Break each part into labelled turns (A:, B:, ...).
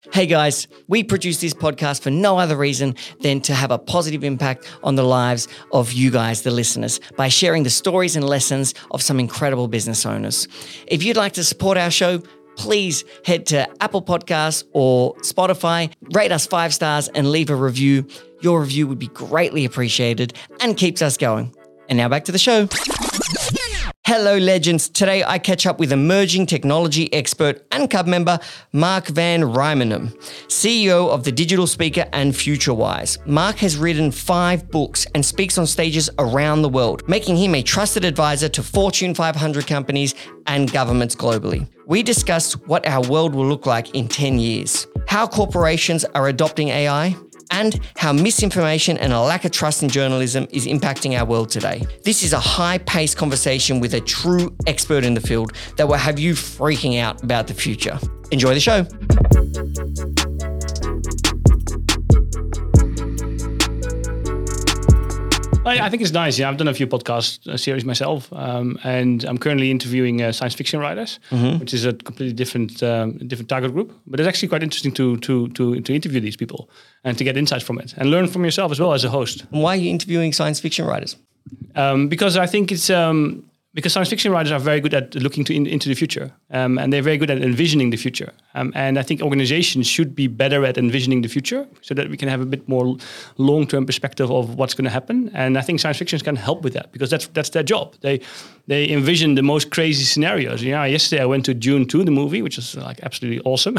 A: Hey guys, we produce this podcast for no other reason than to have a positive impact on the lives of you guys, the listeners, by sharing the stories and lessons of some incredible business owners. If you'd like to support our show, please head to Apple Podcasts or Spotify, rate us 5 stars and leave a review. Your review would be greatly appreciated and keeps us going. And now back to the show. Hello, legends. Today, I catch up with emerging technology expert and club member Mark van Riemenum, CEO of The Digital Speaker and FutureWise. Mark has written 5 books and speaks on stages around the world, making him a trusted advisor to Fortune 500 companies and governments globally. We discuss what our world will look like in 10 years, how corporations are adopting AI, and how misinformation and a lack of trust in journalism is impacting our world today. This is a high-paced conversation with a true expert in the field that will have you freaking out about the future. Enjoy the show.
B: I think it's nice. I've done a few podcast series myself, and I'm currently interviewing science fiction writers, which is a completely different target group. But it's actually quite interesting to interview these people and to get insights from it and learn from yourself as well as a host.
A: Why are you interviewing science fiction writers?
B: Because I think it's because science fiction writers are very good at looking into the future, and they're very good at envisioning the future. And I think organizations should be better at envisioning the future so that we can have a bit more long-term perspective of what's going to happen. And I think science fiction can help with that because that's their job. They envision the most crazy scenarios. Yesterday I went to Dune 2, the movie, which is like absolutely awesome.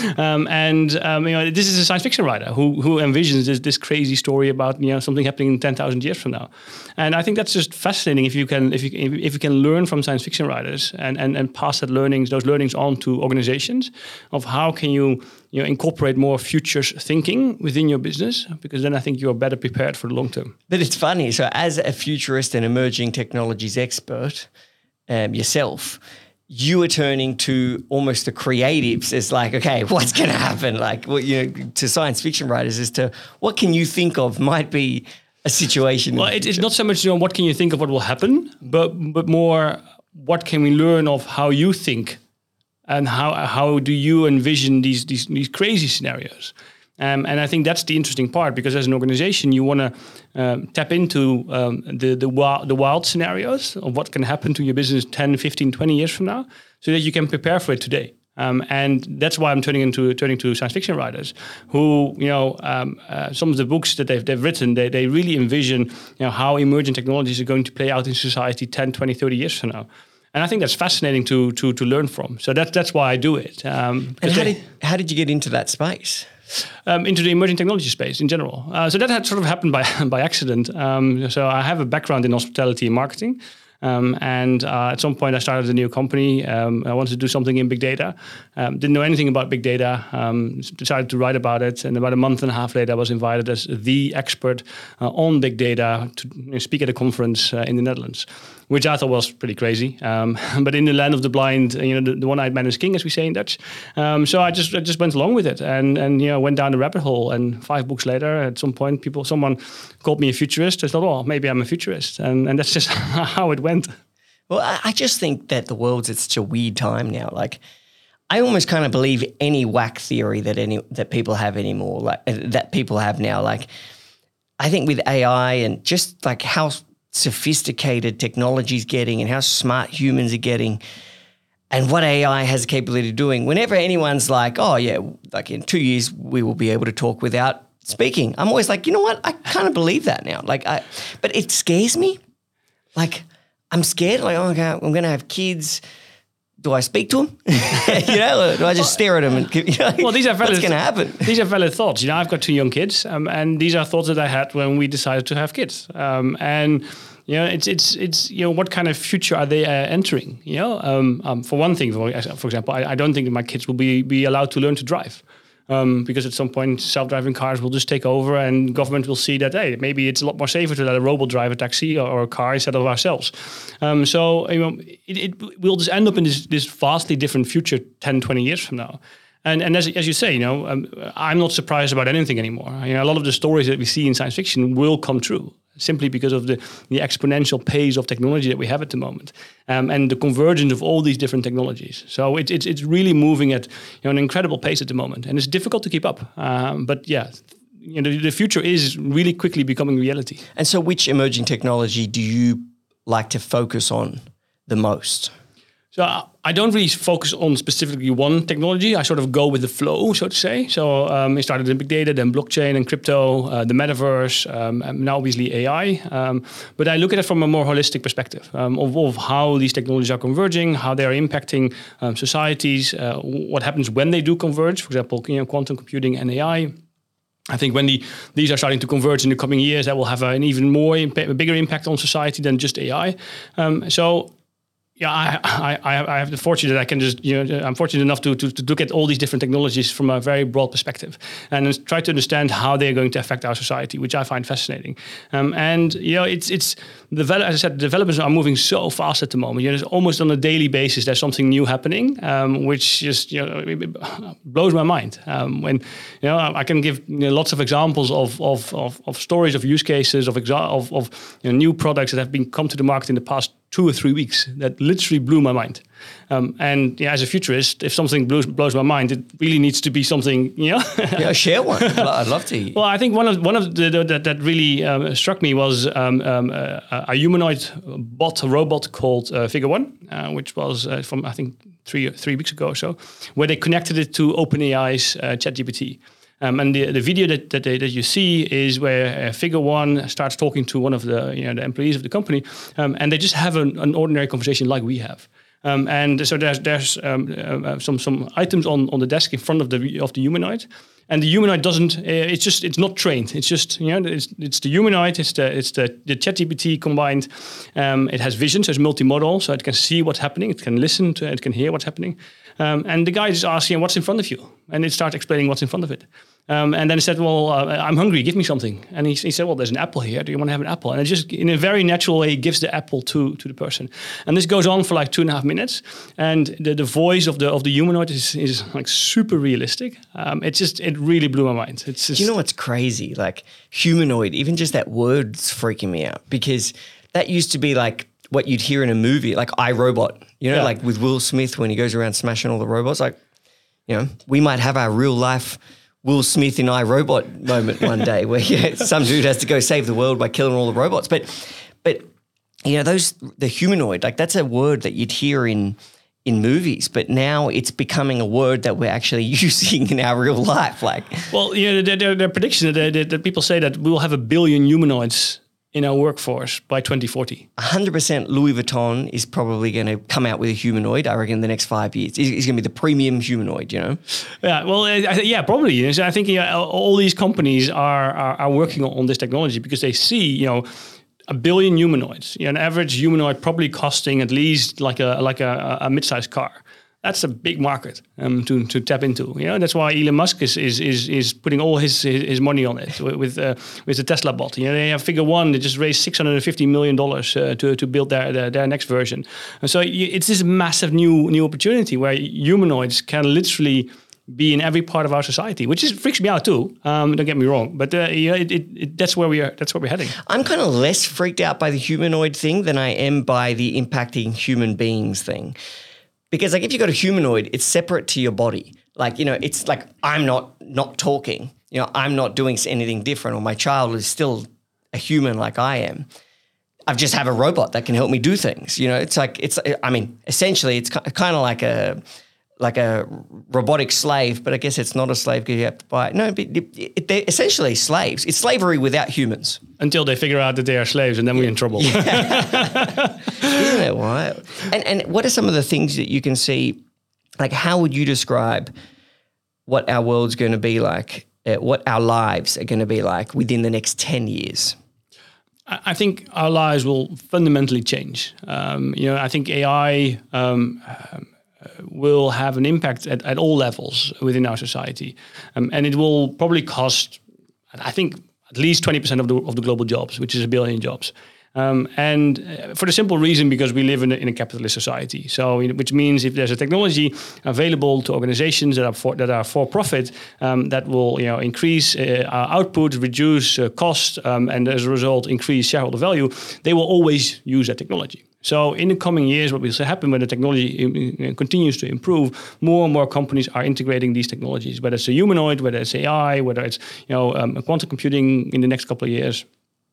B: This is a science fiction writer who envisions this crazy story about something happening 10,000 years from now. And I think that's just fascinating if you can learn from science fiction writers and pass those learnings on to organizations of how can you incorporate more futures thinking within your business, because then I think you're better prepared for the long term.
A: But it's funny. So as a futurist and emerging technologies expert yourself, you are turning to almost the creatives as like, okay, what's going to happen? Like, to science fiction writers as to what can you think of might be a situation.
B: Well, it's not so much what can you think of what will happen, but more what can we learn of how you think, and how do you envision these crazy scenarios. And I think that's the interesting part, because as an organization, you want to tap into the wild scenarios of what can happen to your business 10, 15, 20 years from now, so that you can prepare for it today. And that's why I'm turning to science fiction writers who, some of the books that they've written, they really envision how emerging technologies are going to play out in society 10, 20, 30 years from now. And I think that's fascinating to learn from. So that's why I do it.
A: And how did you get into that space?
B: Into the emerging technology space in general. So that had sort of happened by accident. So I have a background in hospitality and marketing. And at some point I started a new company. I wanted to do something in big data. Didn't know anything about big data. Decided to write about it. And about a month and a half later, I was invited as the expert on big data to speak at a conference in the Netherlands, which I thought was pretty crazy. But in the land of the blind, the one-eyed man is king, as we say in Dutch. So I just went along with it and went down the rabbit hole. And 5 books later, at some point, someone called me a futurist. I thought, oh, maybe I'm a futurist. And that's just how it went.
A: Well, I just think that the world's at such a weird time now. Like, I almost kind of believe any whack theory that people have anymore, like that people have now. Like, I think with AI and just like how sophisticated technology is getting and how smart humans are getting and what AI has the capability of doing, whenever anyone's like, oh yeah, like in 2 years we will be able to talk without speaking, I'm always like, you know what? I kind of believe that now. But it scares me. Like, I'm scared. Like, oh, okay, I'm going to have kids. Do I speak to them? Or do I just stare at them? And
B: well, these are valid.
A: What's going to happen?
B: These are valid thoughts. I've got 2 young kids, and these are thoughts that I had when we decided to have kids. It's what kind of future are they entering? For one thing, for example, I don't think that my kids will be allowed to learn to drive. Because at some point self-driving cars will just take over and government will see that, hey, maybe it's a lot more safer to let a robot drive a taxi or a car instead of ourselves. It will just end up in this vastly different future 10, 20 years from now. And as you say, I'm not surprised about anything anymore. A lot of the stories that we see in science fiction will come true. simply because of the exponential pace of technology that we have at the moment, and the convergence of all these different technologies. So it's really moving at an incredible pace at the moment, and it's difficult to keep up. But yeah, the future is really quickly becoming reality.
A: And so, which emerging technology do you like to focus on the most?
B: So I don't really focus on specifically one technology. I sort of go with the flow, so to say. So it started in big data, then blockchain and crypto, the metaverse, and now obviously AI. But I look at it from a more holistic perspective of how these technologies are converging, how they are impacting societies, what happens when they do converge. For example, quantum computing and AI. I think when these are starting to converge in the coming years, that will have an even bigger impact on society than just AI. Yeah, I have the fortune that I can just, I'm fortunate enough to look at all these different technologies from a very broad perspective and try to understand how they're going to affect our society, which I find fascinating. And it's as I said, developers are moving so fast at the moment. It's almost on a daily basis there's something new happening, which just it blows my mind. When I can give lots of examples of stories of use cases of new products that have come to the market in the past 2 or 3 weeks that literally blew my mind. And as a futurist, if something blows my mind, it really needs to be something,
A: Yeah, share one. I'd love to.
B: Well, I think one of that really struck me was a humanoid robot called Figure One, which was from I think 3 weeks ago or so, where they connected it to OpenAI's ChatGPT. And the video that you see is where Figure One starts talking to one of the the employees of the company, and they just have an ordinary conversation like we have. And so there's some items on the desk in front of the humanoid, and the humanoid doesn't. It's not trained. It's just it's the humanoid. It's the ChatGPT combined. It has vision, so it's multimodal, so it can see what's happening. It can listen to. It can hear what's happening. And the guy just asks, what's in front of you, and it starts explaining what's in front of it. And then he said, well, I'm hungry, give me something. And he said, well, there's an apple here. Do you want to have an apple? And it just, in a very natural way, gives the apple to the person. And this goes on for like 2.5 minutes. And the voice of the humanoid is like super realistic. It really blew my mind. It's just,
A: you know what's crazy? Like humanoid, even just that word's freaking me out, because that used to be like what you'd hear in a movie, like iRobot, like with Will Smith when he goes around smashing all the robots. Like, we might have our real life Will Smith in iRobot moment one day where some dude has to go save the world by killing all the robots. But the humanoid, like that's a word that you'd hear in movies, but now it's becoming a word that we're actually using in our real life. Like,
B: well, the prediction that people say that we will have 1 billion humanoids in our workforce by 2040.
A: 100% Louis Vuitton is probably going to come out with a humanoid, I reckon, in the next 5 years. It's going to be the premium humanoid, Yeah,
B: well, probably. I think all these companies are working on this technology because they see, 1 billion humanoids. An average humanoid probably costing at least like a mid-sized car. That's a big market to tap into. That's why Elon Musk is putting all his money on it with the Tesla bot. They have Figure One. They just raised $650 million to build their next version. And so it's this massive new opportunity where humanoids can literally be in every part of our society, which freaks me out too. Don't get me wrong, but that's where we are. That's where we're heading.
A: I'm kind of less freaked out by the humanoid thing than I am by the impacting human beings thing. Because like if you got a humanoid, it's separate to your body. Like, it's like I'm not talking. I'm not doing anything different, or my child is still a human like I am. I just have a robot that can help me do things. Essentially it's kind of like a robotic slave, but I guess it's not a slave because you have to buy it. No, but they're essentially slaves. It's slavery without humans.
B: Until they figure out that they are slaves, and then we're in trouble.
A: Yeah. Isn't it wild? And what are some of the things that you can see, like how would you describe what our world's going to be like, what our lives are going to be like within the next 10 years?
B: I think our lives will fundamentally change. I think AI will have an impact at all levels within our society. And it will probably cost, I think, at least 20% of the global jobs, which is 1 billion jobs. And for the simple reason, because we live in a capitalist society. So, which means if there's a technology available to organizations that are for profit, that will increase output, reduce cost, and as a result increase shareholder value, they will always use that technology. So in the coming years, what will happen when the technology continues to improve, more and more companies are integrating these technologies, whether it's a humanoid, whether it's AI, whether it's quantum computing in the next couple of years.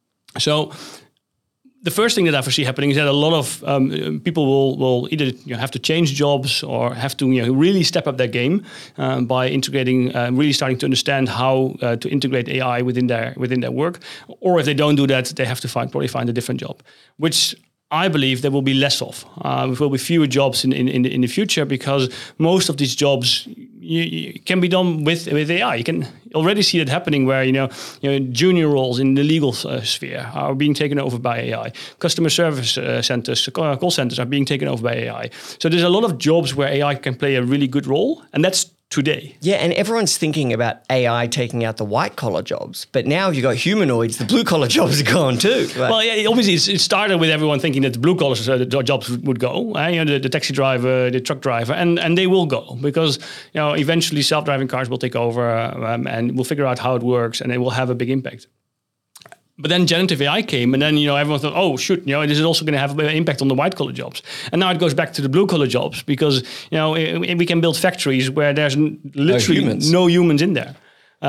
B: So the first thing that I foresee happening is that a lot of people will either have to change jobs or have to really step up their game by integrating, really starting to understand how to integrate AI within their work. Or if they don't do that, they have to probably find a different job, which I believe there will be less of. There will be fewer jobs in the future because most of these jobs can be done with AI. You can already see that happening where junior roles in the legal sphere are being taken over by AI. Customer service centers, call centers are being taken over by AI. So there's a lot of jobs where AI can play a really good role, and that's today.
A: Yeah, and everyone's thinking about AI taking out the white-collar jobs. But now if you've got humanoids, the blue-collar jobs are gone too. Right?
B: Well, yeah, obviously it started with everyone thinking that the blue-collar jobs would go. The taxi driver, the truck driver, and they will go because eventually self-driving cars will take over and we'll figure out how it works and it will have a big impact. But then generative AI came, and then everyone thought, oh shoot, this is also going to have an impact on the white collar jobs. And now it goes back to the blue collar jobs because we can build factories where there's literally no humans in there,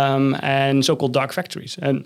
B: and so-called dark factories. And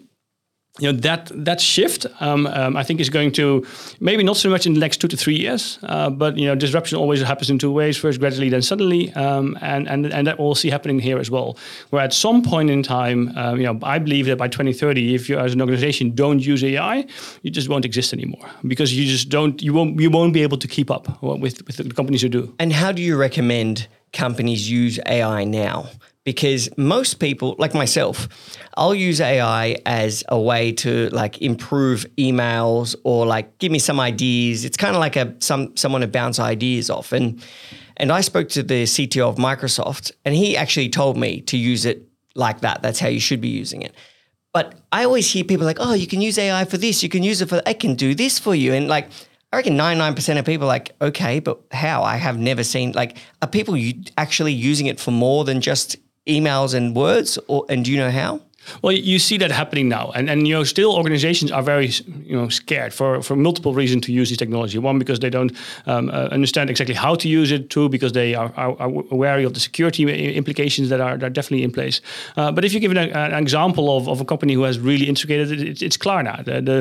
B: that shift, I think, is going to maybe not so much in the next 2 to 3 years, but disruption always happens in two ways: first gradually, then suddenly, and that we'll see happening here as well. Where at some point in time, I believe that by 2030, if you as an organization don't use AI, you just won't exist anymore because you just don't, you won't be able to keep up with the companies who do.
A: And how do you recommend companies use AI now? Because most people, like myself, I'll use AI as a way to improve emails or give me some ideas. It's kind of like someone to bounce ideas off. And I spoke to the CTO of Microsoft, and he actually told me to use it like that. That's how you should be using it. But I always hear people like, oh, you can use AI for this. You can use it for, I can do this for you. And I reckon 99% of people are like, okay, but how? I have never seen, are people actually using it for more than just emails and words, and do you know how?
B: Well, you see that happening now, and still organizations are very scared for multiple reasons to use this technology. One, because they don't understand exactly how to use it. Two, because they are wary of the security implications that are definitely in place. But if you give an example of a company who has really integrated it, it's Klarna,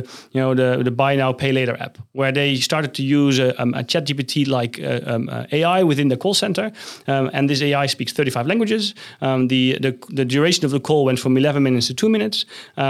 B: the buy now pay later app, where they started to use a ChatGPT like AI within the call center, and this AI speaks 35 languages. The duration of the call went from 11 minutes to 2 minutes.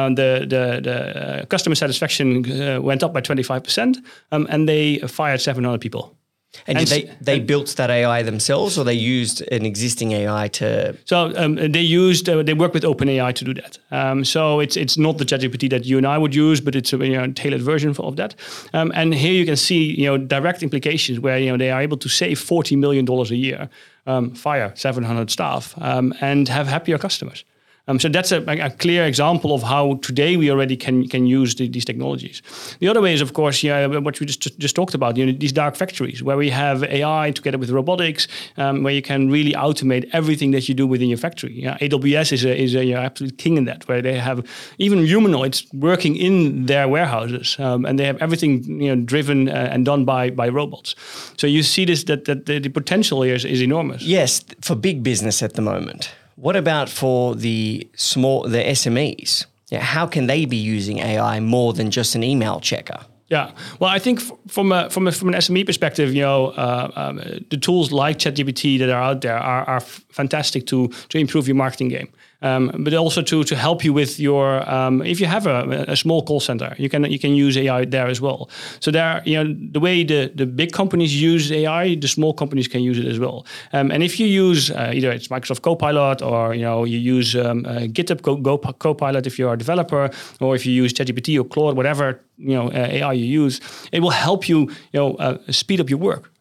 B: The customer satisfaction went up by 25%, and they fired 700 people.
A: And did they built that AI themselves, or they used an existing AI to?
B: So they work with OpenAI to do that. So it's not the ChatGPT that you and I would use, but it's a tailored version of that. And here you can see direct implications where they are able to save $40 million a year, fire 700 staff, and have happier customers. So that's a clear example of how today we already can use these technologies. The other way is, of course, what we just talked about, these dark factories where we have AI together with robotics, where you can really automate everything that you do within your factory. AWS is a absolute king in that, where they have even humanoids working in their warehouses, and they have everything driven and done by robots. So you see this that the potential here is enormous.
A: Yes, for big business at the moment. What about for the SMEs? How can they be using AI more than just an email checker?
B: Yeah, well, I think from an SME perspective, the tools like ChatGPT that are out there are fantastic to improve your marketing game. But also to help you with your if you have a small call center, you can use AI there as well. So there, the way the big companies use AI, the small companies can use it as well. And if you use either it's Microsoft Copilot or you use GitHub Copilot if you're a developer, or if you use ChatGPT or Claude, whatever AI you use, it will help you speed up your work.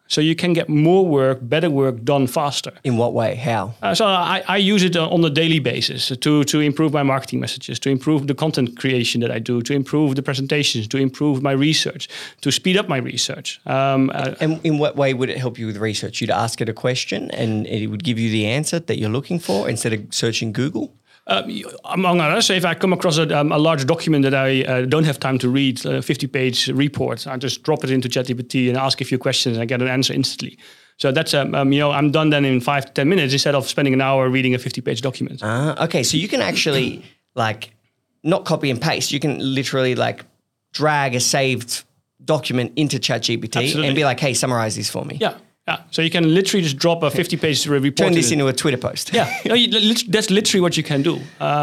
B: So you can get more work, better work done faster.
A: In what way? How?
B: So I use it on a daily basis to improve my marketing messages, to improve the content creation that I do, to improve the presentations, to improve my research, to speed up my research.
A: And in what way would it help you with research? You'd ask it a question and it would give you the answer that you're looking for instead of searching Google?
B: Among others, if I come across a large document that I don't have time to read, a 50-page report, I just drop it into ChatGPT and ask a few questions and I get an answer instantly. So that's, I'm done then in 5 to 10 minutes instead of spending an hour reading a 50-page document.
A: Okay, so you can actually not copy and paste. You can literally drag a saved document into ChatGPT
B: Absolutely.
A: and be like, hey, summarize this for me.
B: Yeah. So you can literally just drop a 50-page report.
A: Turn this into a Twitter post.
B: Yeah, that's literally what you can do.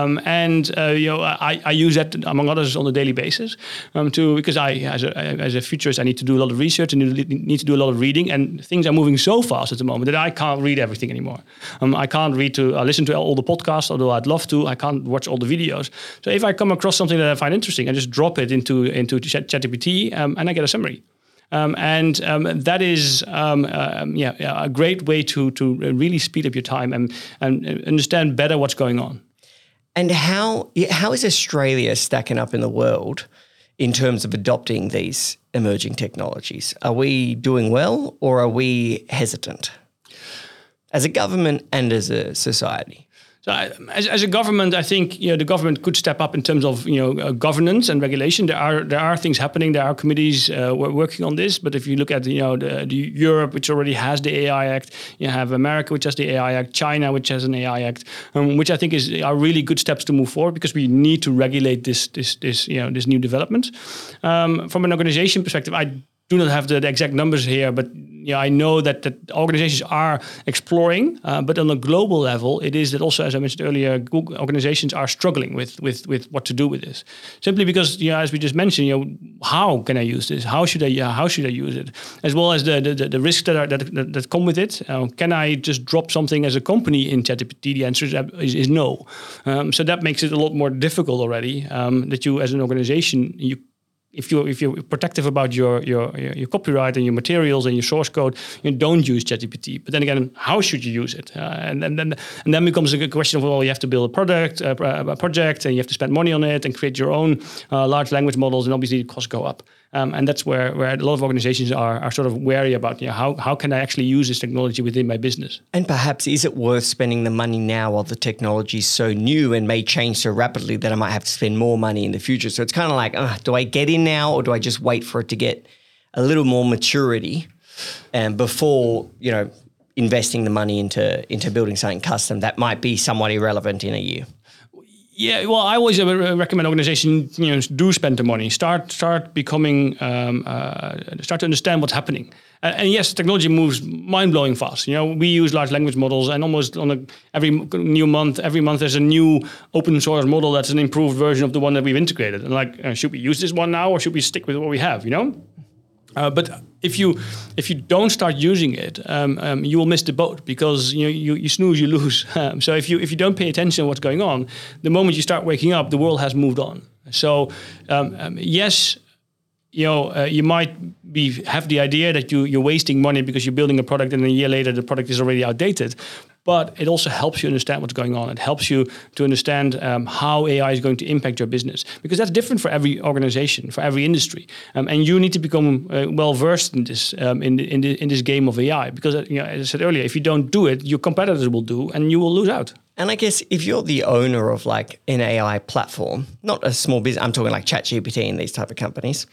B: I use that among others on a daily basis because I, as a futurist, I need to do a lot of research and need to do a lot of reading, and things are moving so fast at the moment that I can't read everything anymore. I can't listen to all the podcasts, although I'd love to. I can't watch all the videos. So if I come across something that I find interesting, I just drop it into ChatGPT and I get a summary. That is a great way to really speed up your time and understand better what's going on.
A: And how is Australia stacking up in the world in terms of adopting these emerging technologies? Are we doing well or are we hesitant as a government and as a society?
B: So as a government, I think the government could step up in terms of governance and regulation. There are things happening. There are committees working on this. But if you look at the Europe, which already has the AI Act, you have America, which has the AI Act, China, which has an AI Act, which I think are really good steps to move forward because we need to regulate this new development. From an organization perspective, I do not have the exact numbers here, but I know that organizations are exploring, but on a global level, it is that also, as I mentioned earlier, Google organizations are struggling with what to do with this. Simply because, as we just mentioned, how can I use this? How should I use it? As well as the risks that come with it. Can I just drop something as a company in ChatGPT? The answer is no. So that makes it a lot more difficult already. That you, as an organization, if you're protective about your copyright and your materials and your source code, you don't use ChatGPT. But then again, how should you use it? And then becomes a question of, you have to build a project, and you have to spend money on it and create your own large language models, and obviously the costs go up. And that's where a lot of organizations are sort of wary about, how can I actually use this technology within my business?
A: And perhaps is it worth spending the money now while the technology is so new and may change so rapidly that I might have to spend more money in the future? So it's kind of like, do I get in now or do I just wait for it to get a little more maturity before, investing the money into building something custom that might be somewhat irrelevant in a year?
B: Yeah, well, I always recommend organizations, do spend the money, start becoming, start to understand what's happening. And yes, technology moves mind-blowing fast. We use large language models, and almost every month there's a new open source model that's an improved version of the one that we've integrated. And should we use this one now, or should we stick with what we have? But if you don't start using it, you will miss the boat because you snooze, you lose. So if you don't pay attention to what's going on, the moment you start waking up, the world has moved on. So yes, you might have the idea that you're wasting money because you're building a product and a year later the product is already outdated. But it also helps you understand what's going on. It helps you to understand how AI is going to impact your business, because that's different for every organization, for every industry. And you need to become well versed in this in this game of AI, because as I said earlier, if you don't do it, your competitors will do, and you will lose out.
A: And I guess if you're the owner of an AI platform, not a small business, I'm talking like ChatGPT and these type of companies,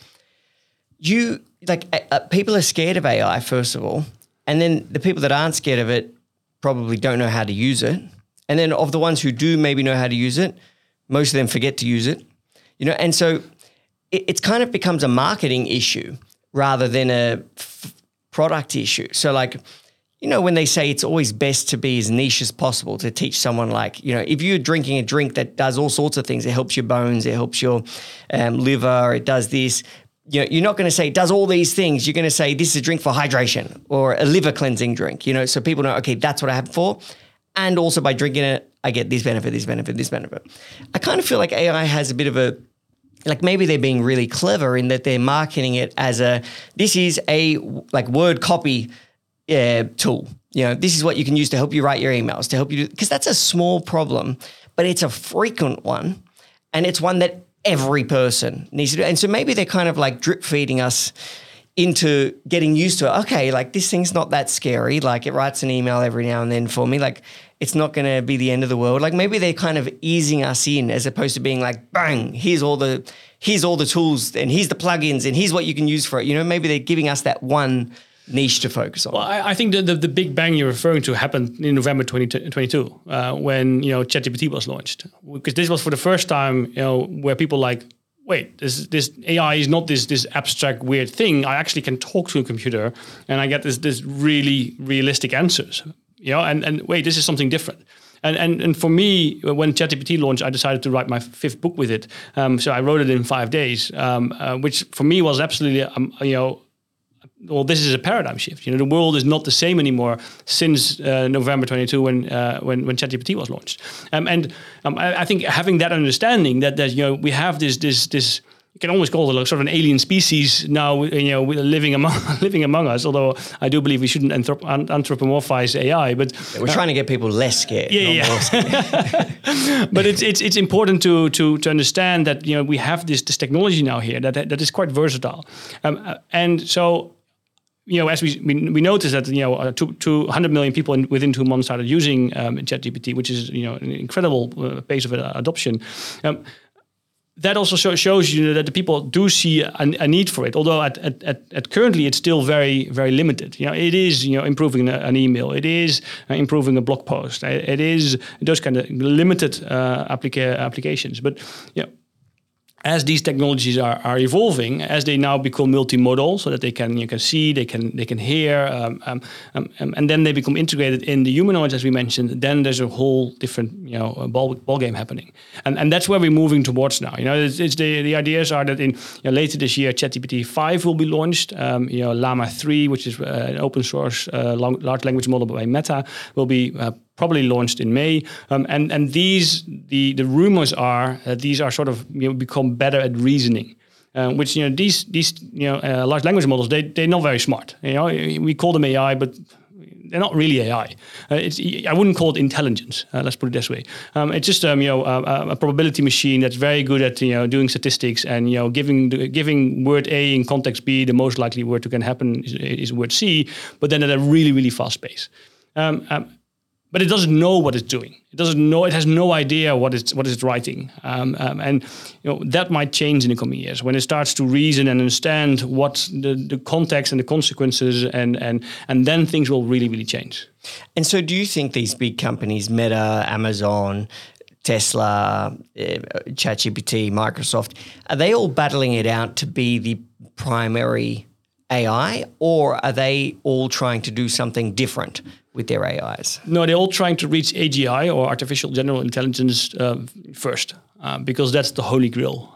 A: people are scared of AI first of all, and then the people that aren't scared of it probably don't know how to use it. And then of the ones who do maybe know how to use it, most of them forget to use it. And so it's kind of becomes a marketing issue rather than a product issue. So when they say it's always best to be as niche as possible, to teach someone if you're drinking a drink that does all sorts of things, it helps your bones, it helps your liver, it does this. You're not going to say it does all these things. You're going to say this is a drink for hydration or a liver cleansing drink, so people know, okay, that's what I have it for. And also by drinking it, I get this benefit, this benefit, this benefit. I kind of feel like AI has a bit of a like maybe they're being really clever in that they're marketing it as this is a like word copy tool. This is what you can use to help you write your emails, to help you do, because that's a small problem, but it's a frequent one, and it's one that every person needs to do. And so maybe they're kind of like drip feeding us into getting used to it. Okay, like this thing's not that scary. Like it writes an email every now and then for me. Like it's not going to be the end of the world. Like maybe they're kind of easing us in as opposed to being like, bang, here's all the tools and here's the plugins and here's what you can use for it. Maybe they're giving us that one niche to focus on.
B: Well, I think the big bang you're referring to happened in November 2022 when ChatGPT was launched, because this was for the first time where people like, wait, this AI is not this abstract weird thing. I actually can talk to a computer and I get this really realistic answers. And wait, this is something different. And for me, when ChatGPT launched, I decided to write my 5th book with it. So I wrote it in 5 days, which for me was absolutely well, this is a paradigm shift. The world is not the same anymore since November 22 when ChatGPT was launched. I think having that understanding that we have this you can almost call it like sort of an alien species now, living among us. Although I do believe we shouldn't anthropomorphize AI, but
A: we're trying to get people less scared.
B: More scared. But it's important to understand that we have this technology now here that is quite versatile, and so. As we noticed that 200 million people within 2 months started using ChatGPT, which is an incredible pace of adoption. That also shows that the people do see a need for it. Although at currently it's still very very limited. It is improving an email. It is improving a blog post. It is those kind of limited applications. But as these technologies are evolving, as they now become multimodal, so that they can see, they can hear, and then they become integrated in the humanoids, as we mentioned, then there's a whole different ball game happening, and that's where we're moving towards now. It's the ideas are that in later this year, ChatGPT 5 will be launched. Llama 3, which is an open source large language model by Meta, will be probably launched in May, and the rumors are that these are sort of become better at reasoning, which these large language models they're not very smart. We call them AI, but they're not really AI. I wouldn't call it intelligence. Let's put it this way. It's just a probability machine that's very good at doing statistics and giving word A in context B the most likely word that can happen is word C, but then at a really really fast pace. But it doesn't know what it's doing. It doesn't know. It has no idea what it's writing, and that might change in the coming years when it starts to reason and understand what the context and the consequences, and then things will really really change.
A: And so, do you think these big companies, Meta, Amazon, Tesla, ChatGPT, Microsoft, are they all battling it out to be the primary AI, or are they all trying to do something different with their AIs?
B: No, they're all trying to reach AGI, or artificial general intelligence, first, because that's the holy grail.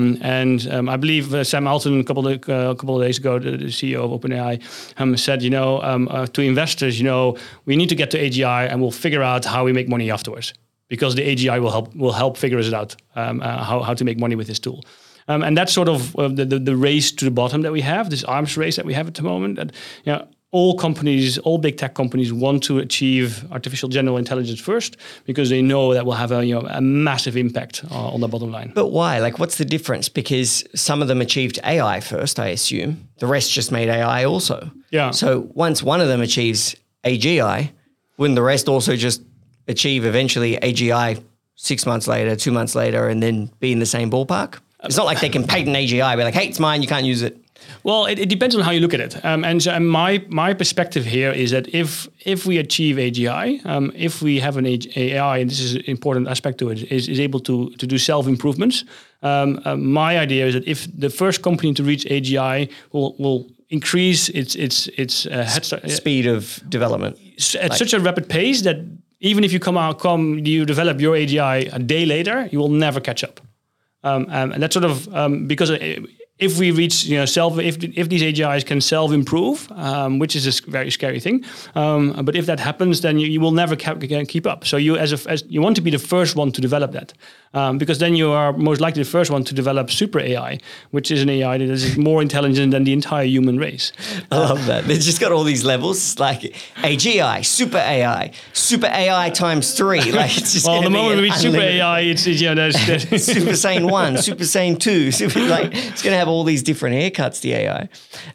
B: I believe Sam Altman a couple of days ago, the CEO of OpenAI, said, to investors, we need to get to AGI, and we'll figure out how we make money afterwards, because the AGI will help figure us out how to make money with this tool. And that's sort of the race to the bottom that we have, this arms race that we have at the moment. That all big tech companies want to achieve artificial general intelligence first, because they know that will have a massive impact on the bottom line.
A: But why? Like, what's the difference? Because some of them achieved AI first, I assume. The rest just made AI also.
B: Yeah.
A: So once one of them achieves AGI, wouldn't the rest also just achieve eventually AGI 6 months later, 2 months later, and then be in the same ballpark? It's not like they can patent AGI, be like, hey, it's mine, you can't use it.
B: Well, it depends on how you look at it. And my perspective here is that if we achieve AGI, if we have an AI, and this is an important aspect to it, is able to do self-improvements, my idea is that if the first company to reach AGI will increase its head start,
A: speed of development
B: at such a rapid pace that even if you you develop your AGI a day later, you will never catch up. And that's sort of because if we reach, if these AGIs can self-improve, which is a very scary thing, but if that happens, then you will never keep up. So you, as you want to be the first one to develop that, because then you are most likely the first one to develop super AI, which is an AI that is more intelligent than the entire human race.
A: I love that. They've just got all these levels, like AGI, super AI times 3. Like it's just
B: the moment we reach super AI, it's there's
A: Super Saiyan 1, Super Saiyan 2, it's going to have all these different haircuts, the AI.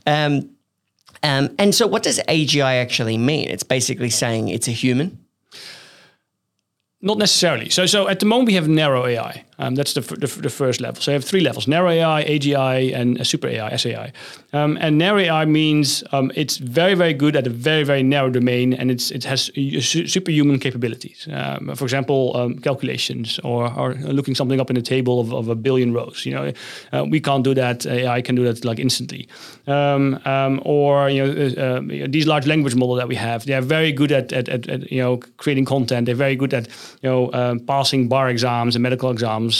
A: And so what does AGI actually mean? It's basically saying it's a human?
B: Not necessarily. So at the moment we have narrow AI. That's the first level. So you have 3 levels: narrow AI, AGI, and super AI, SAI. And narrow AI means it's very, very good at a very, very narrow domain, and it has superhuman capabilities. For example, calculations or looking something up in a table of 1 billion rows. We can't do that. AI can do that like instantly. These large language models that we have, they are very good at creating content. They're very good at passing bar exams and medical exams.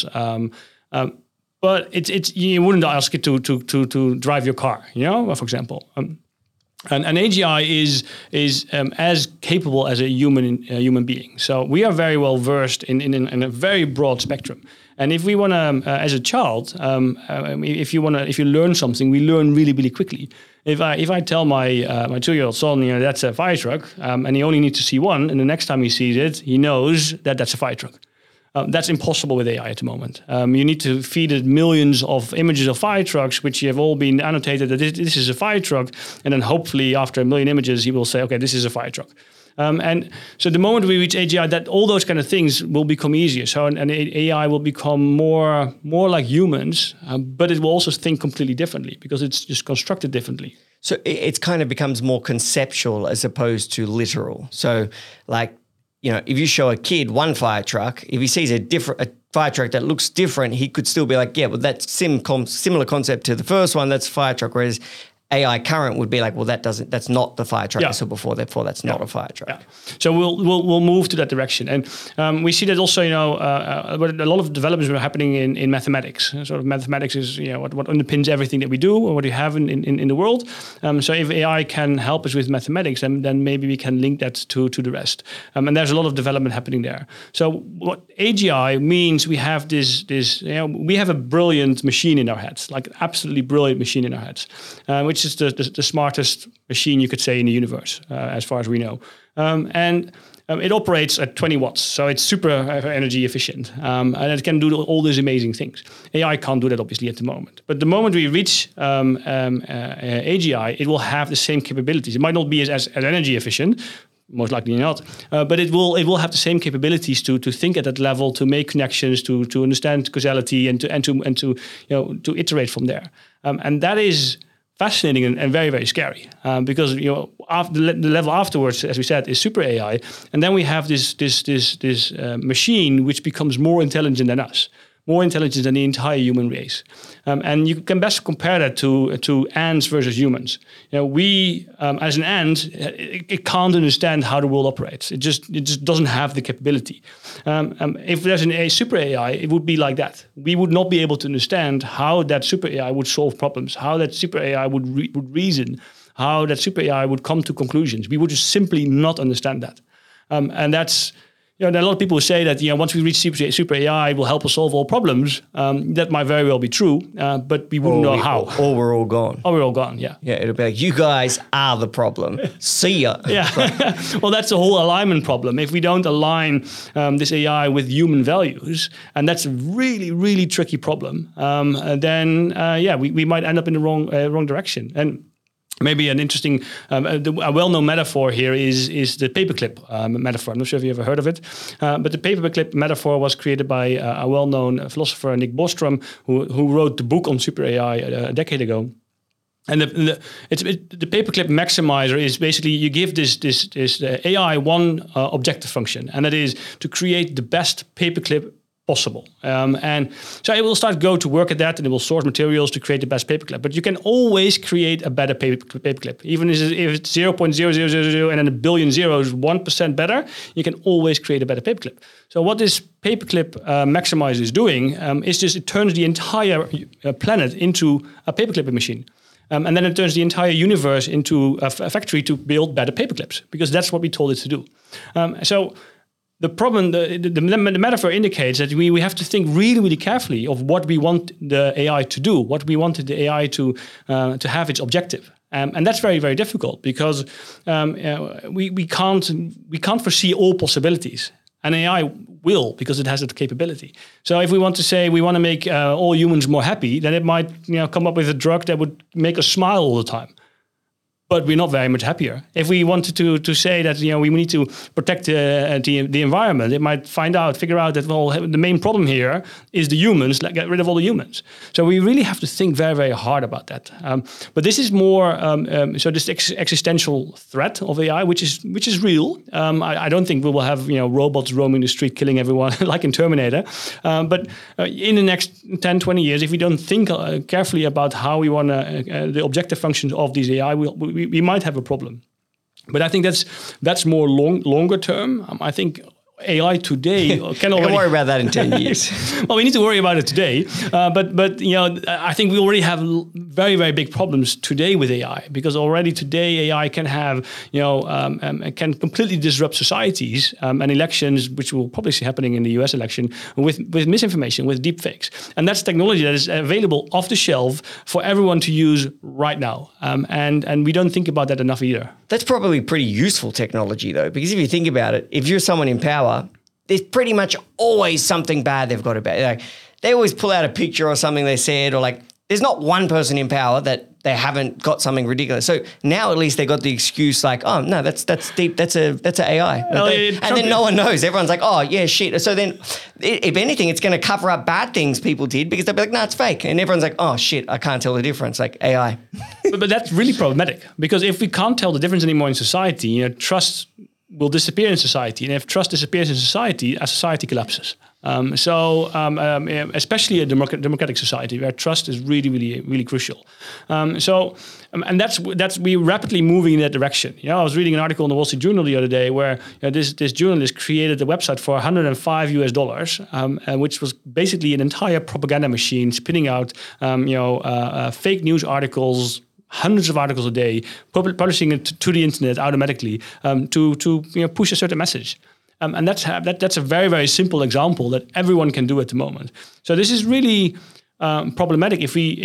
B: But it's you wouldn't ask it to drive your car, for example. And AGI is as capable as a human being. So we are very well versed in a very broad spectrum. And if we want to, as a child, if you learn something, we learn really, really quickly. If I tell my 2-year-old son, that's a fire truck, and he only needs to see one, and the next time he sees it, he knows that that's a fire truck. That's impossible with AI at the moment. You need to feed it millions of images of fire trucks, which have all been annotated that this is a fire truck. And then hopefully after 1 million images, he will say, okay, this is a fire truck. And so the moment we reach AGI, that all those kind of things will become easier. So and AI will become more like humans, but it will also think completely differently because it's just constructed differently.
A: So it kind of becomes more conceptual as opposed to literal. So like, if you show a kid one fire truck, if he sees a fire truck that looks different, he could still be like, yeah, well, that's similar concept to the first one. That's a fire truck. Whereas AI current would be like, well, that's not the fire truck I saw before, therefore that's not a fire truck.
B: Yeah. So we'll move to that direction. And we see that also, a lot of developments are happening in mathematics. Sort of mathematics is, what underpins everything that we do or what you have in the world. So if AI can help us with mathematics, then maybe we can link that to the rest. And there's a lot of development happening there. So what AGI means, we have this we have a brilliant machine in our heads, like absolutely brilliant machine in our heads, which is the smartest machine you could say in the universe, as far as we know. And it operates at 20 watts, so it's super energy efficient. And it can do all these amazing things. AI can't do that, obviously, at the moment. But the moment we reach AGI, it will have the same capabilities. It might not be as energy efficient, most likely not, but it will have the same capabilities to think at that level, to make connections, to understand causality, and to iterate from there. And that is fascinating and very, very scary, because after the level afterwards, as we said, is super AI, and then we have this machine which becomes more intelligent than us, more intelligent than the entire human race, and you can best compare that to ants versus humans. We as an ant, it can't understand how the world operates. It just doesn't have the capability. If there's a super AI, it would be like that. We would not be able to understand how that super AI would solve problems, how that super AI would reason, how that super AI would come to conclusions. We would just simply not understand that, and that's. There are a lot of people who say that once we reach super AI, it will help us solve all problems. That might very well be true, but we wouldn't know how.
A: Or we're all gone.
B: Or we're all gone, yeah.
A: Yeah, it'll be like, you guys are the problem. See ya.
B: Yeah. Well, that's the whole alignment problem. If we don't align this AI with human values, and that's a really, really tricky problem, then we might end up in the wrong direction. And maybe an interesting, a well-known metaphor here is the paperclip metaphor. I'm not sure if you ever heard of it, but the paperclip metaphor was created by a well-known philosopher, Nick Bostrom, who wrote the book on super AI a decade ago. And the paperclip maximizer is basically you give this AI one objective function, and that is to create the best paperclip possible. And so it will start go to work at that, and it will source materials to create the best paperclip. But you can always create a better paperclip. Even if it's 0.0000 and then a billion zeros, 1% better, you can always create a better paperclip. So what this paperclip maximizer is doing is just it turns the entire planet into a paperclipping machine. And then it turns the entire universe into a factory to build better paperclips, because that's what we told it to do. So the problem, the metaphor indicates that we have to think really, really carefully of what we want the AI to do, what we wanted the AI to have its objective. And that's very, very difficult, because we can't foresee all possibilities. And AI will, because it has that capability. So if we want to say we want to make all humans more happy, then it might come up with a drug that would make us smile all the time. But we're not very much happier. If we wanted to say that we need to protect the environment, it might figure out that the main problem here is the humans. Get rid of all the humans. So we really have to think very, very hard about that. But this is more so this existential threat of AI, which is real. I don't think we will have robots roaming the street killing everyone like in Terminator. But in the next 10, 20 years, if we don't think carefully about how we want the objective functions of these AI, we might have a problem. But I think that's more longer term. I think AI today can already...
A: Don't worry about that in 10 years.
B: Well, we need to worry about it today. But I think we already have very, very big problems today with AI, because already today AI can have, can completely disrupt societies and elections, which we'll probably see happening in the US election, with misinformation, with deepfakes. And that's technology that is available off the shelf for everyone to use right now. And we don't think about that enough either.
A: That's probably pretty useful technology, though, because if you think about it, if you're someone in power, there's pretty much always something bad they've got about it. Like, they always pull out a picture or something they said, or like there's not one person in power that they haven't got something ridiculous. So now at least they got the excuse like, oh no, that's deep. That's a AI. Well, and then no one knows. Everyone's like, oh yeah, shit. So then if anything, it's going to cover up bad things people did, because they'll be like, no, it's fake. And everyone's like, oh shit, I can't tell the difference. Like AI.
B: but that's really problematic, because if we can't tell the difference anymore in society, trust will disappear in society. And if trust disappears in society, a society collapses. Especially a democratic society where trust is really, really, really crucial. And that's we're rapidly moving in that direction. I was reading an article in the Wall Street Journal the other day where this journalist created a website for $105, which was basically an entire propaganda machine spitting out fake news articles, hundreds of articles a day, publishing it to the internet automatically to push a certain message. And that's a very, very simple example that everyone can do at the moment. So this is really problematic.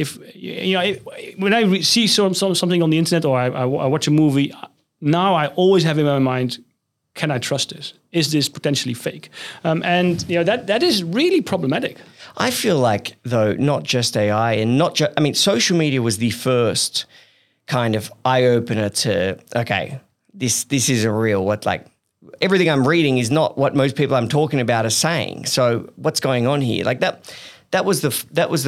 B: When I see something on the internet, or I watch a movie, now I always have in my mind, can I trust this? Is this potentially fake? That is really problematic.
A: I feel like, though, not just AI and social media was the first kind of eye-opener to, okay, this isn't real. Everything I'm reading is not what most people I'm talking about are saying. So what's going on here? Like that was the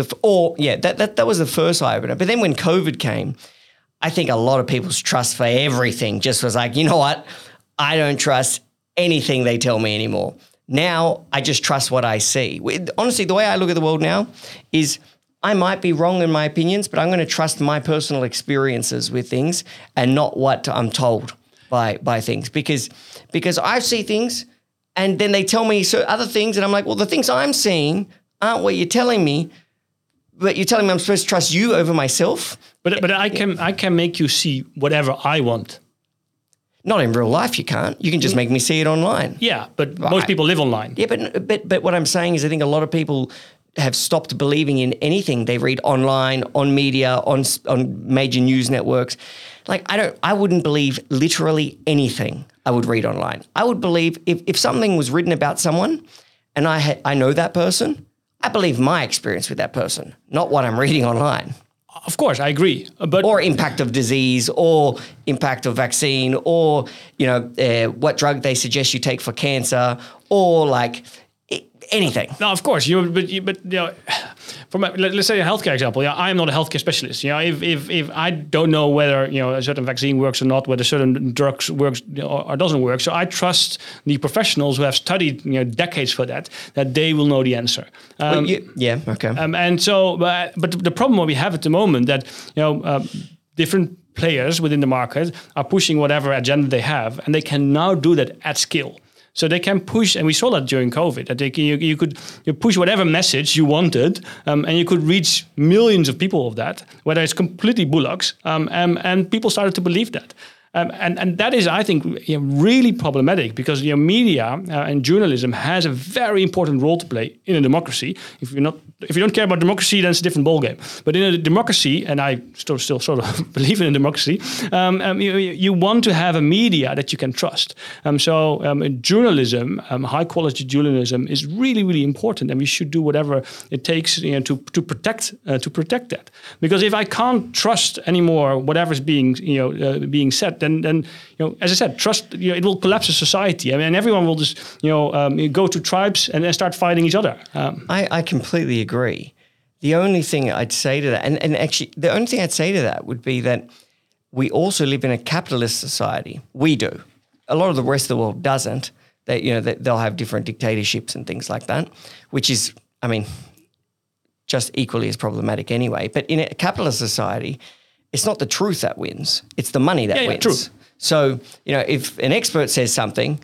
A: first eye-opener. But then when COVID came, I think a lot of people's trust for everything just was like, you know what? I don't trust anything they tell me anymore. Now I just trust what I see. Honestly, the way I look at the world now is I might be wrong in my opinions, but I'm going to trust my personal experiences with things and not what I'm told by things, because I see things and then they tell me other things and I'm like, well, the things I'm seeing aren't what you're telling me, but you're telling me I'm supposed to trust you over myself.
B: But I can make you see whatever I want.
A: Not in real life, you can't. You can just make me see it online.
B: Yeah, but most people live online.
A: Yeah, but what I'm saying is I think a lot of people have stopped believing in anything they read online, on media, on major news networks. Like I wouldn't believe literally anything I would read online. I would believe if something was written about someone and I know that person, I believe my experience with that person, not what I'm reading online.
B: Of course, I agree.
A: Or impact of disease, or impact of vaccine, or what drug they suggest you take for cancer, or like anything.
B: No, of course. let's say a healthcare example. Yeah, I am not a healthcare specialist. If I don't know whether a certain vaccine works or not, whether certain drugs works or doesn't work, so I trust the professionals who have studied decades for that they will know the answer.
A: Okay.
B: And so, but the problem what we have at the moment that different players within the market are pushing whatever agenda they have, and they can now do that at scale. So they can push, and we saw that during COVID, that you could push whatever message you wanted, and you could reach millions of people of that, whether it's completely bullocks, and people started to believe that. And that is, I think, really problematic because media and journalism has a very important role to play in a democracy. If you don't care about democracy, then it's a different ballgame. But in a democracy, and I still sort of believe in a democracy, you want to have a media that you can trust. Journalism, high quality journalism, is really, really important, and we should do whatever it takes to protect that. Because if I can't trust anymore whatever's being said, then as I said, trust it will collapse a society. I mean, everyone will just go to tribes and then start fighting each other.
A: I completely agree. The only thing I'd say to that, and actually the only thing I'd say to that would be that we also live in a capitalist society. We do. A lot of the rest of the world doesn't. They'll have different dictatorships and things like that, which is, I mean, just equally as problematic anyway. But in a capitalist society, it's not the truth that wins. It's the money that wins. True. So, if an expert says something,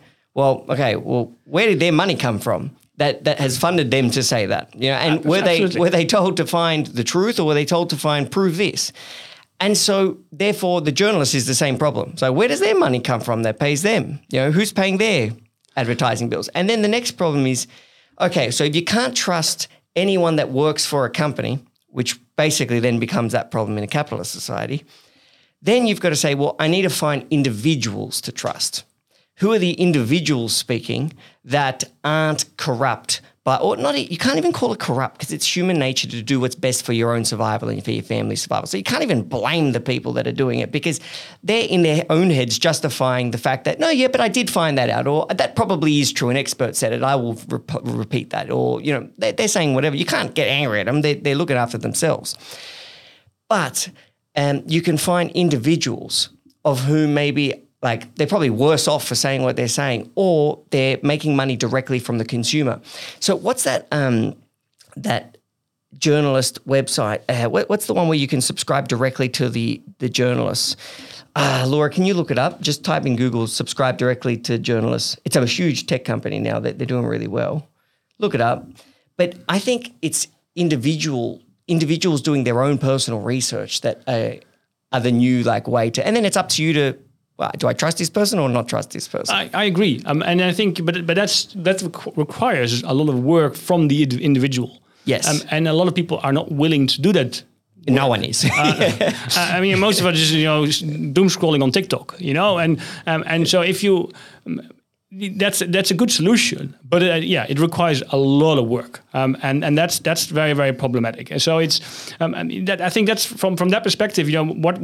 A: where did their money come from that has funded them to say that? And were they told to find the truth, or were they told to prove this? And so, therefore, the journalist is the same problem. So where does their money come from that pays them? Who's paying their advertising bills? And then the next problem is, okay, so if you can't trust anyone that works for a company, which basically then becomes that problem in a capitalist society, then you've got to say, well, I need to find individuals to trust. Who are the individuals speaking that aren't corrupt? You can't even call it corrupt because it's human nature to do what's best for your own survival and for your family's survival. So you can't even blame the people that are doing it because they're in their own heads justifying the fact that, but I did find that out, or that probably is true. An expert said it. I will repeat that. Or, they're saying whatever. You can't get angry at them. They're looking after themselves. But you can find individuals of whom maybe they're probably worse off for saying what they're saying, or they're making money directly from the consumer. So what's that that journalist website? What's the one where you can subscribe directly to the journalists? Laura, can you look it up? Just type in Google, subscribe directly to journalists. It's a huge tech company now that they're doing really well. Look it up. But I think it's individuals doing their own personal research that are the new way to, and then it's up to you to, do I trust this person or not trust this person?
B: I agree, and I think, but that requires a lot of work from the individual.
A: Yes,
B: and a lot of people are not willing to do that.
A: No one is.
B: I mean, most of us just doom scrolling on TikTok, and so if you. That's a good solution, but it requires a lot of work, and that's very, very problematic. And so it's I think that's from that perspective. What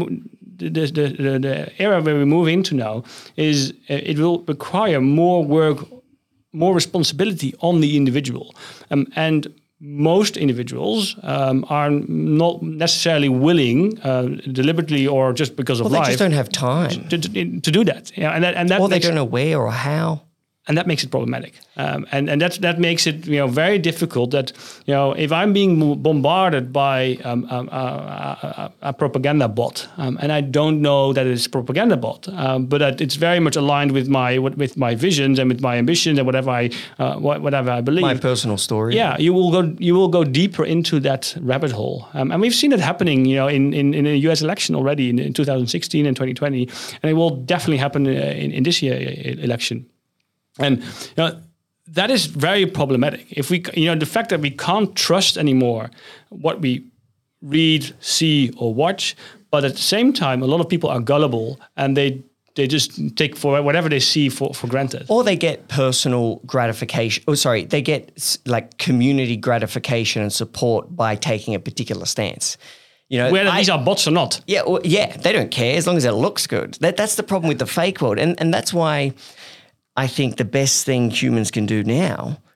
B: the era where we move into now is it will require more work, more responsibility on the individual, and most individuals are not necessarily willing, deliberately or just because of life.
A: They just don't have time
B: to do that. And that
A: or they don't know where or how.
B: And that makes it problematic, and that makes it very difficult. That if I'm being bombarded by a propaganda bot, and I don't know that it's a propaganda bot, but that it's very much aligned with my visions and with my ambitions and whatever I believe.
A: My personal story.
B: Yeah, you will go deeper into that rabbit hole, and we've seen it happening. In the U.S. election already in 2016 and 2020, and it will definitely happen in this year election. And that is very problematic. If we, the fact that we can't trust anymore what we read, see, or watch, but at the same time, a lot of people are gullible and they just take for whatever they see for granted.
A: Or they get personal gratification. They get community gratification and support by taking a particular stance.
B: Whether these are bots or not.
A: Yeah, they don't care as long as it looks good. That's the problem with the fake world, and that's why. I think the best thing humans can do now,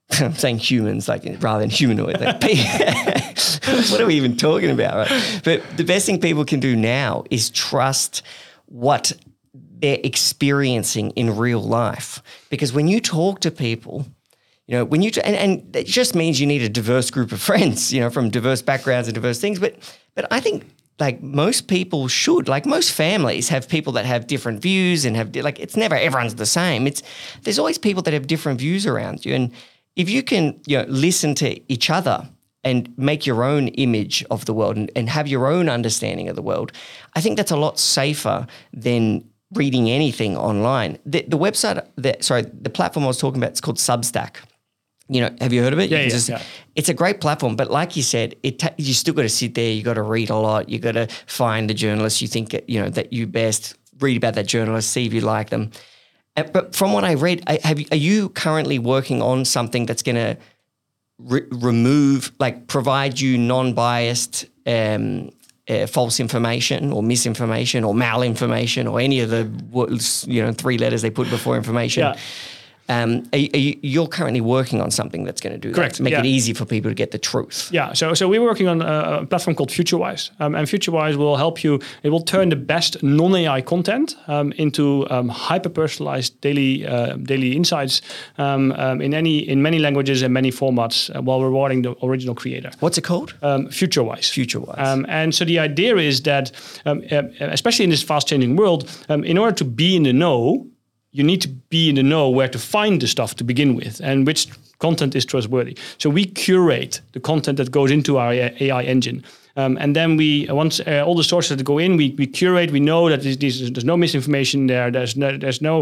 A: I'm saying humans, like rather than humanoid. Like, what are we even talking about, right? But the best thing people can do now is trust what they're experiencing in real life. Because when you talk to people, when you and it just means you need a diverse group of friends, from diverse backgrounds and diverse things. But I think like most people should, like most families have people that have different views and have like it's never everyone's the same. There's always people that have different views around you, and if you can listen to each other and make your own image of the world and have your own understanding of the world, I think that's a lot safer than reading anything online. The website, the platform I was talking about, it's called Substack. Have you heard of it?
B: Yeah.
A: It's a great platform, but like you said, you still got to sit there. You got to read a lot. You got to find the journalists you think that you best read about that journalist, see if you like them. But from what I read, are you currently working on something that's going to remove, like, provide you non-biased false information or misinformation or malinformation or any of the 3 letters they put before information?
B: Yeah.
A: You're currently working on something that's going to do
B: Correct.
A: that, to make it easy for people to get the truth.
B: Yeah, so we're working on a platform called FutureWise, and FutureWise will help you. It will turn the best non-AI content into hyper-personalized daily insights in many languages and many formats, while rewarding the original creator.
A: What's it called?
B: FutureWise.
A: FutureWise.
B: And so the idea is that, especially in this fast-changing world, in order to be in the know, you need to be in the know where to find the stuff to begin with and which content is trustworthy. So we curate the content that goes into our AI engine. And then once all the sources that go in, we curate. We know that there's no misinformation there. There's no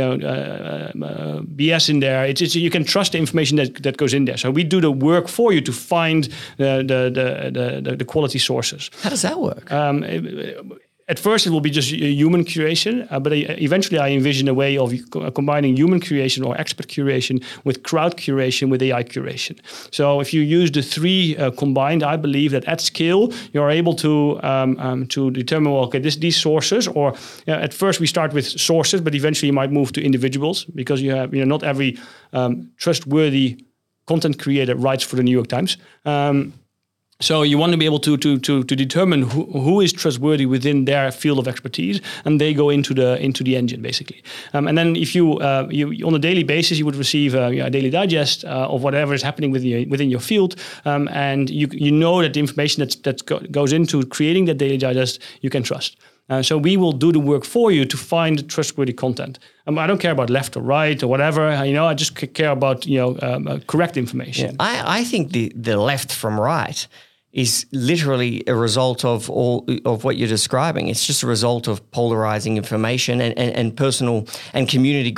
B: BS in there. You can trust the information that goes in there. So we do the work for you to find the quality sources.
A: How does that work?
B: At first, it will be just human curation, but eventually I envision a way of combining human curation or expert curation with crowd curation with AI curation. So if you use the 3 combined, I believe that at scale, you're able to determine, well, okay, these sources, or at first we start with sources, but eventually you might move to individuals, because you have, not every trustworthy content creator writes for the New York Times. So you want to be able to determine who is trustworthy within their field of expertise, and they go into the engine basically. And then if you on a daily basis, you would receive a daily digest of whatever is happening within your field, and you know that the information that goes into creating that daily digest you can trust. So we will do the work for you to find trustworthy content. I don't care about left or right or whatever. I just care about correct information.
A: Yeah. I think the left from right is literally a result of all of what you're describing. It's just a result of polarizing information and personal and community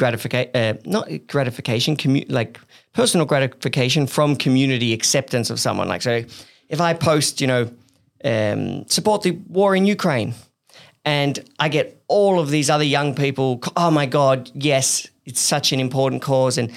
A: personal gratification from community acceptance of someone. Like, so if I post, support the war in Ukraine, and I get all of these other young people, oh my God, yes, it's such an important cause, and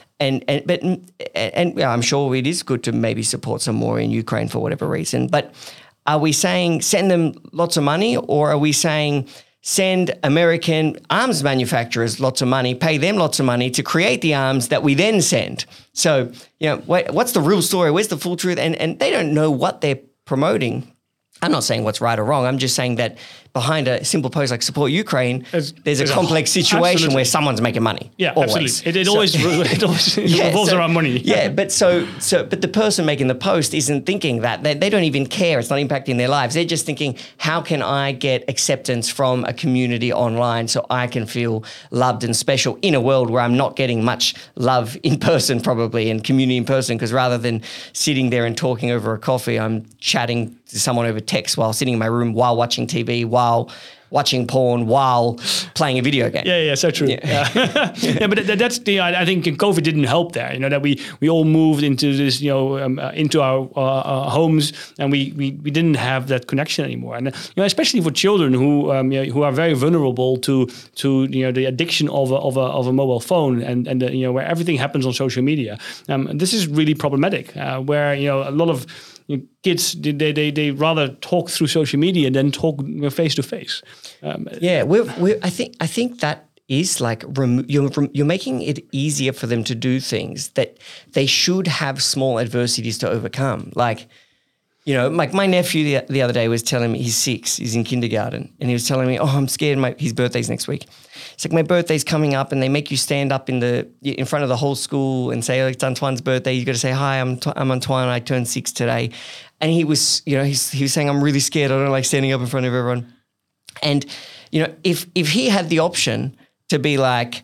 A: I'm sure it is good to maybe support some war in Ukraine for whatever reason. But are we saying send them lots of money, or are we saying send American arms manufacturers lots of money, pay them lots of money to create the arms that we then send? So, what's the real story? Where's the full truth? And they don't know what they're promoting. I'm not saying what's right or wrong. I'm just saying that behind a simple post like support Ukraine, there's a complex situation where someone's making money.
B: Yeah,
A: always.
B: Absolutely. It always revolves around money.
A: Yeah, but but the person making the post isn't thinking that. They don't even care. It's not impacting their lives. They're just thinking, how can I get acceptance from a community online so I can feel loved and special in a world where I'm not getting much love in person probably, and community in person, because rather than sitting there and talking over a coffee, I'm chatting to someone over text while sitting in my room, while watching TV, while watching porn, while playing a video game.
B: Yeah, so true. Yeah, but that's I think COVID didn't help there. That we all moved into this, into our homes, and we didn't have that connection anymore. And especially for children who are very vulnerable to the addiction of a mobile phone and where everything happens on social media. This is really problematic. Where a lot of kids they rather talk through social media than talk face to face.
A: I think that is like you're making it easier for them to do things that they should have small adversities to overcome. Like, you know, like my nephew the other day was telling me, he's 6, he's in kindergarten, and he was telling me, oh, I'm scared, his birthday's next week. It's like, my birthday's coming up, and they make you stand up in front of the whole school and say, oh, it's Antoine's birthday. You got to say, hi, I'm Antoine, I turned 6 today. And he was, you know, he was saying, I'm really scared, I don't like standing up in front of everyone. And, you know, if he had the option to be like,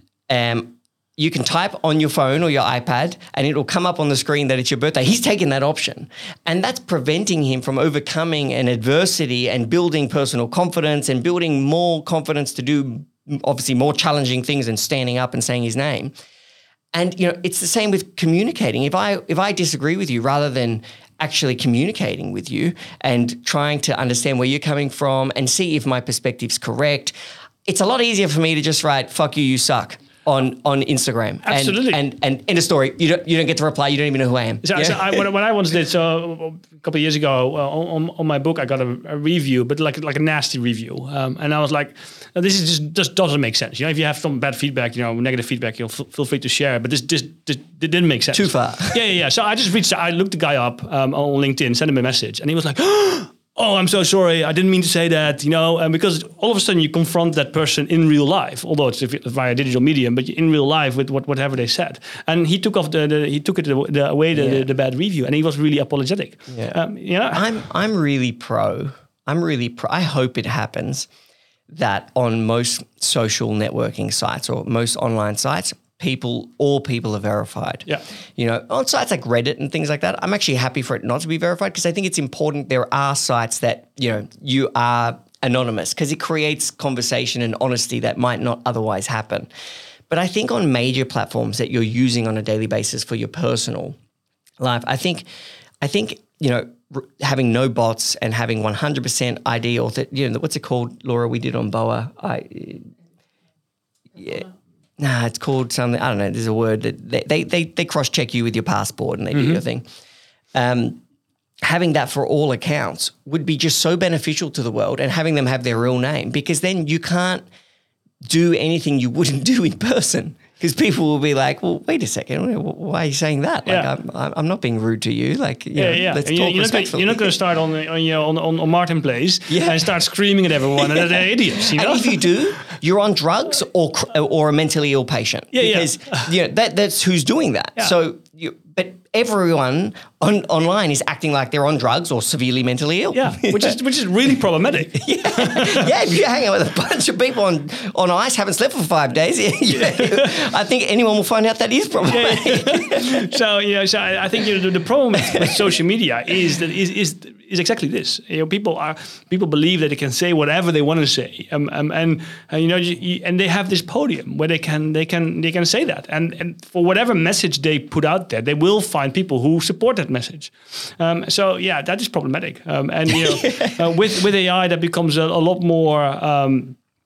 A: you can type on your phone or your iPad and it'll come up on the screen that it's your birthday. He's taken that option. And that's preventing him from overcoming an adversity and building personal confidence and building more confidence to do obviously more challenging things than standing up and saying his name. And, you know, it's the same with communicating. If I disagree with you, rather than actually communicating with you and trying to understand where you're coming from and see if my perspective's correct, it's a lot easier for me to just write, fuck you, you suck, on Instagram.
B: Absolutely.
A: And in a story, you don't get to reply. You don't even know who I am.
B: So when I once did, a couple of years ago, on my book, I got a review, but like a nasty review. And I was like, this is just doesn't make sense. You know, if you have some bad feedback, you know, negative feedback, you'll feel free to share. But this didn't make sense.
A: Too far.
B: Yeah. So I just I looked the guy up on LinkedIn, sent him a message, and he was like, oh, I'm so sorry. I didn't mean to say that, you know, because all of a sudden you confront that person in real life, although it's via digital medium, but in real life with whatever they said. And he took off the bad review, and he was really apologetic.
A: Yeah.
B: You know?
A: I'm really pro. I hope it happens that on most social networking sites or most online sites, all people are verified.
B: Yeah.
A: You know, on sites like Reddit and things like that, I'm actually happy for it not to be verified because I think it's important. There are sites that, you know, you are anonymous because it creates conversation and honesty that might not otherwise happen. But I think on major platforms that you're using on a daily basis for your personal life, I think, you know, having no bots and having 100% ID what's it called, Laura? We did on Boa. Nah, it's called something. I don't know. There's a word that they cross-check you with your passport and they do your thing. Having that for all accounts would be just so beneficial to the world, and having them have their real name, because then you can't do anything you wouldn't do in person. Because people will be like, well, wait a second, why are you saying that? Like, I'm not being rude to you. Like, let's talk respectfully.
B: You're not going to start on Martin Place and start screaming at everyone and they're idiots. You know?
A: And if you do, you're on drugs or a mentally ill patient. Because you know, that's who's doing that. Yeah. So, but everyone online is acting like they're on drugs or severely mentally ill.
B: Yeah, which is really problematic.
A: If you hang out with a bunch of people on ice, haven't slept for 5 days, I think anyone will find out that is problematic.
B: So I think the problem with social media is exactly this. You know, people believe that they can say whatever they want to say, and they have this podium where they can say that, and for whatever message they put out there, they will find people who support that message. That is problematic. And with AI, that becomes a lot more.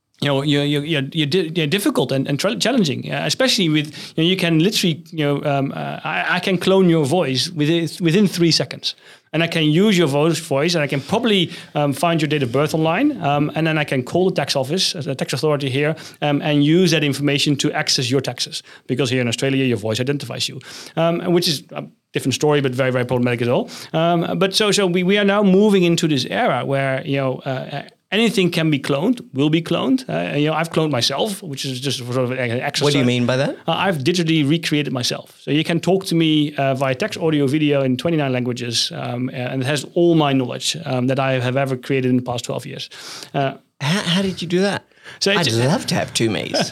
B: You're difficult and challenging, especially with you can literally I can clone your voice within 3 seconds, and I can use your voice, and I can probably find your date of birth online, and then I can call the tax office, the tax authority here, and use that information to access your taxes, because here in Australia your voice identifies you, which is a different story, but very, very problematic as well. But so we are now moving into this era where anything can be cloned, will be cloned. I've cloned myself, which is just sort of an exercise.
A: What do you mean by that?
B: I've digitally recreated myself. So you can talk to me via text, audio, video in 29 languages, and it has all my knowledge that I have ever created in the past 12 years.
A: How did you do that? So I'd love to have two mates.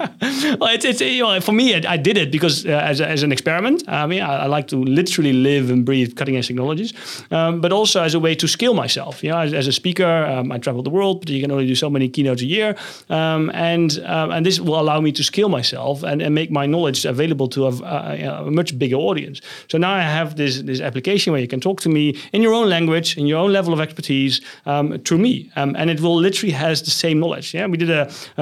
B: Well, for me, I did it because as an experiment. I like to literally live and breathe cutting-edge technologies, but also as a way to scale myself. As a speaker, I travel the world, but you can only do so many keynotes a year, and this will allow me to scale myself and make my knowledge available to a much bigger audience. So now I have this application where you can talk to me in your own language, in your own level of expertise, through me, and it will literally has the same knowledge. We did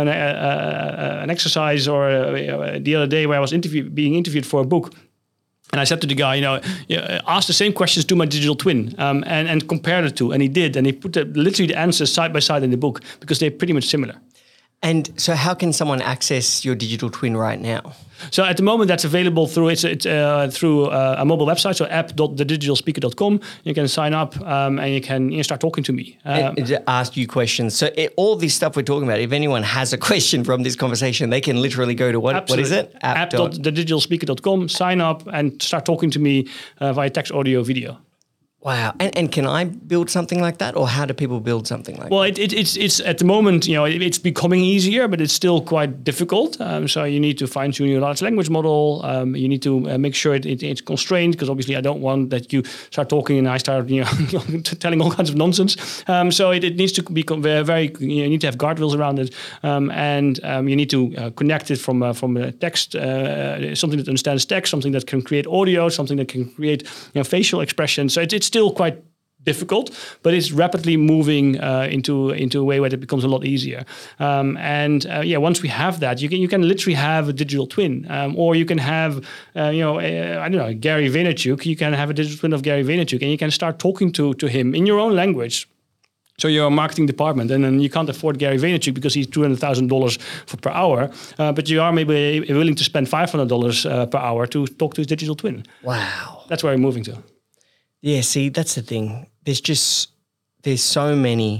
B: an exercise the other day where I was being interviewed for a book. And I said to the guy, ask the same questions to my digital twin and compare the two. And he did. And he put literally the answers side by side in the book because they're pretty much similar.
A: And so how can someone access your digital twin right now?
B: So at the moment, that's available through through a mobile website, so app.thedigitalspeaker.com. You can sign up and you can start talking to me.
A: And ask you questions. So all this stuff we're talking about, if anyone has a question from this conversation, they can literally go to what is it?
B: App.thedigitalspeaker.com, sign up and start talking to me via text, audio, video.
A: Wow. And can I build something like that, or how do people build something like that?
B: Well, it's at the moment, it's becoming easier, but it's still quite difficult. So you need to fine tune your large language model. You need to make sure it's constrained, because obviously I don't want that you start talking and I start telling all kinds of nonsense. So it needs to be very, you need to have guardrails around it, and you need to connect it from a text, something that understands text, something that can create audio, something that can create facial expression. So it's still quite difficult, but it's rapidly moving into a way where it becomes a lot easier. Once we have that, you can literally have a digital twin, or you can have I don't know, Gary Vaynerchuk. You can have a digital twin of Gary Vaynerchuk, and you can start talking to him in your own language. So you're a marketing department, and then you can't afford Gary Vaynerchuk because he's $200,000 per hour, but you are maybe willing to spend $500 per hour to talk to his digital twin.
A: Wow,
B: that's where we're moving to.
A: Yeah, see, that's the thing. There's so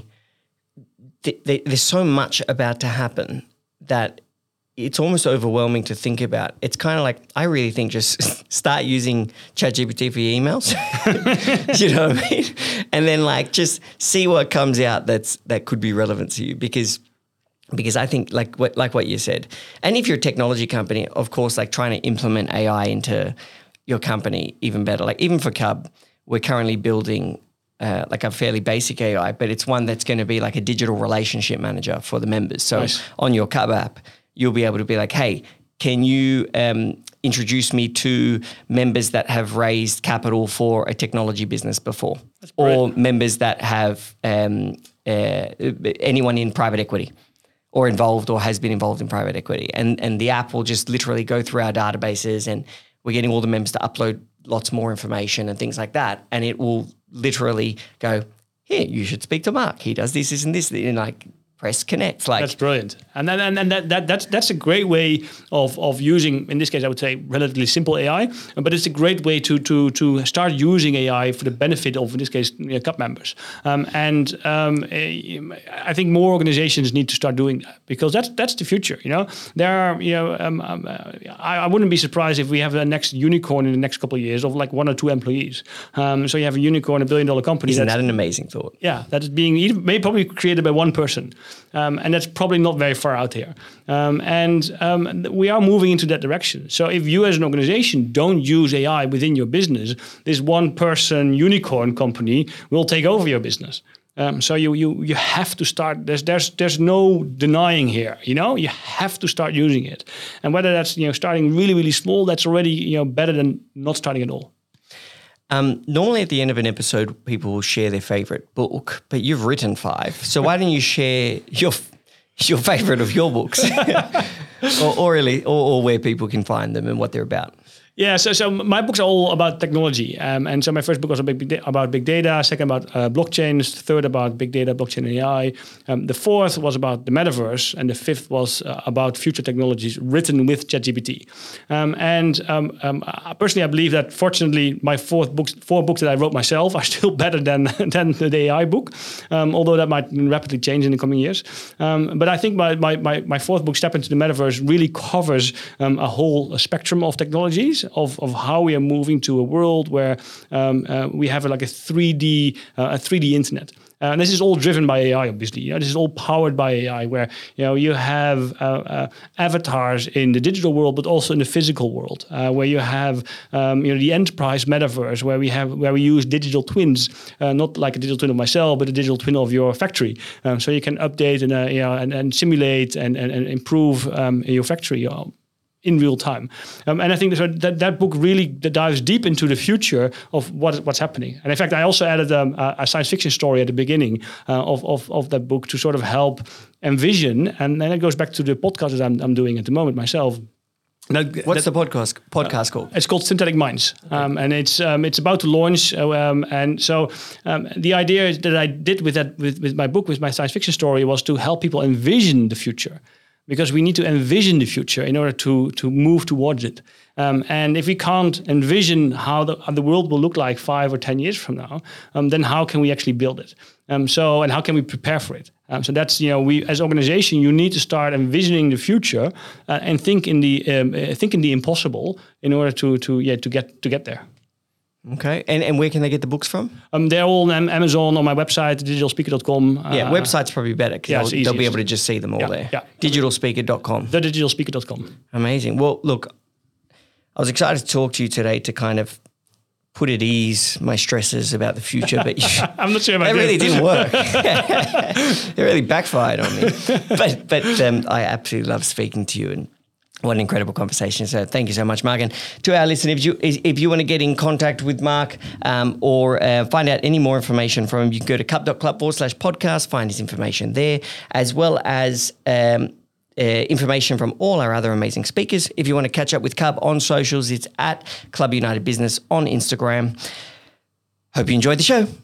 A: much about to happen that it's almost overwhelming to think about. It's kind of like, I really think just start using ChatGPT for your emails. You know what I mean? And then just see what comes out that could be relevant to you, because I think like what you said. And if you're a technology company, of course, trying to implement AI into your company even better. Even for Cub, we're currently building a fairly basic AI, but it's one that's going to be like a digital relationship manager for the members. So nice. On your Cub app, you'll be able to be like, hey, can you introduce me to members that have raised capital for a technology business before? Or members that have anyone in private equity or involved or has been involved in private equity. And the app will just literally go through our databases, and we're getting all the members to upload lots more information and things like that. And it will literally go, here, you should speak to Mark. He does this and this, and press connect.
B: That's brilliant. And that's a great way of using, in this case, I would say relatively simple AI, but it's a great way to start using AI for the benefit of, in this case, Cub members. I think more organizations need to start doing that, because that's the future. There are, I wouldn't be surprised if we have the next unicorn in the next couple of years of 1 or 2 employees. So you have a unicorn, $1 billion company.
A: Isn't that an amazing thought?
B: Yeah, that is being probably created by one person. And that's probably not very far out here. We are moving into that direction. So if you as an organization don't use AI within your business, this one-person unicorn company will take over your business. So you have to start. There's no denying here. You have to start using it. And whether that's starting really, really small, that's already better than not starting at all.
A: Normally at the end of an episode, people will share their favorite book, but you've written 5. So why don't you share your favorite of your books, or where people can find them and what they're about?
B: Yeah, so my books are all about technology. And so my first book was about big data, second about blockchains, third about big data, blockchain, and AI. The fourth was about the metaverse, and the fifth was about future technologies written with ChatGPT. Personally, I believe that fortunately my 4 books that I wrote myself are still better than the AI book, although that might rapidly change in the coming years. But I think my fourth book, Step into the Metaverse, really covers a whole spectrum of technologies, of how we are moving to a world where we have a 3D internet. And this is all driven by AI, obviously. This is all powered by AI, where you have avatars in the digital world, but also in the physical world, where you have the enterprise metaverse, where we use digital twins, not like a digital twin of myself, but a digital twin of your factory. So you can update and simulate and improve your factory in real time. And I think that book really dives deep into the future of what's happening. And in fact, I also added a science fiction story at the beginning of that book to sort of help envision, and then it goes back to the podcast that I'm doing at the moment myself,
A: What's the podcast called?
B: It's called Synthetic Minds, and it's about to launch. And so the idea that I did with my book, with my science fiction story, was to help people envision the future, because we need to envision the future in order to move towards it. And if we can't envision how the world will look like 5 or 10 years from now, then how can we actually build it? And how can we prepare for it? So that's, we as an organization, you need to start envisioning the future and think in the impossible in order to get there.
A: Okay, and where can they get the books from?
B: They're all on Amazon, on my website, digitalspeaker.com.
A: Website's probably better because they'll be able to just see them all there.
B: Yeah.
A: Digitalspeaker.com.
B: Thedigitalspeaker.com.
A: Amazing. Well, look, I was excited to talk to you today to kind of put at ease my stresses about the future, but
B: I'm not sure if
A: that really didn't work. It really backfired on me. But I absolutely love speaking to you, and what an incredible conversation. So thank you so much, Mark. And to our listeners, if you want to get in contact with Mark or find out any more information from him, you can go to cup.club/podcast, find his information there, as well as information from all our other amazing speakers. If you want to catch up with Cub on socials, it's at Club United Business on Instagram. Hope you enjoyed the show.